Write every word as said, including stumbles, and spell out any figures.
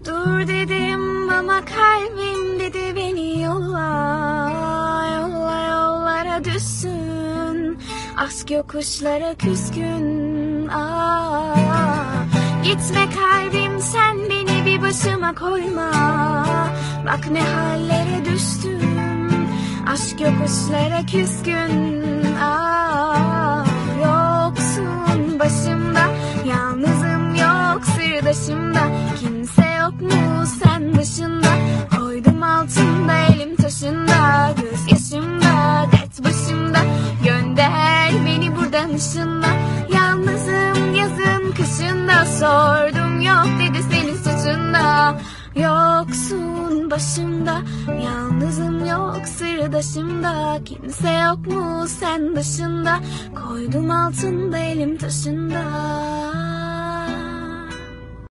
Dur dedim ama kalbim dedi beni yolla, yolla yollara düşsün. Aşk yokuşlara küskün. Aa, gitme kalbim sen beni bir başıma koyma. Bak ne hallere düştüm. Aşk yokuşlara küskün. Aa, yoksun başımda, yalnızım yok sırdaşımda. Kimse yok mu sen dışında? Koydum altında elim taşında, göz yaşımda, dert başımda. Gönder beni buradan ışınla. Yalnızım yazın kışında, sordum yok dedi senin suçunda. Yoksun başımda, yalnızım yok sırdaşımda. Kimse yok mu sen dışında? Koydum altında elim taşında.